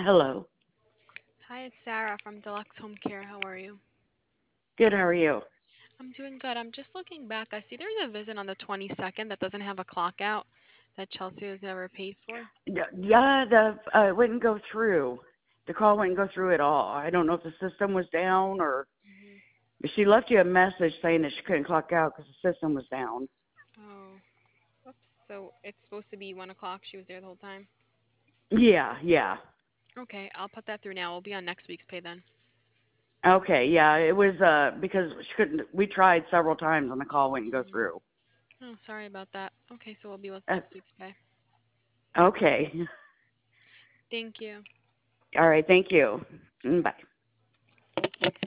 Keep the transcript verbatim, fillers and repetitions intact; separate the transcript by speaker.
Speaker 1: Hello.
Speaker 2: Hi, it's Sarah from Deluxe Home Care. How are you?
Speaker 1: Good, how are you?
Speaker 2: I'm doing good. I'm just looking back. I see there's a visit on the twenty-second that doesn't have a clock out that Chelsea has never paid for.
Speaker 1: Y- Yeah, the uh, it wouldn't go through. The call wouldn't go through at all. I don't know if the system was down or
Speaker 2: hmm
Speaker 1: she left you a message saying that she couldn't clock out because the system was down.
Speaker 2: Oh, whoops. So it's supposed to be one o'clock. She was there the whole time.
Speaker 1: Yeah, yeah.
Speaker 2: Okay, I'll put that through now. We'll be on next week's pay then.
Speaker 1: Okay, yeah. It was uh because she couldn't. We tried several times and the call wouldn't go
Speaker 2: hmm
Speaker 1: through.
Speaker 2: Oh, sorry about that. Okay, so we'll be with
Speaker 1: Uh,
Speaker 2: next week's pay.
Speaker 1: okay.
Speaker 2: Thank you.
Speaker 1: All right. Thank you. Mm, bye.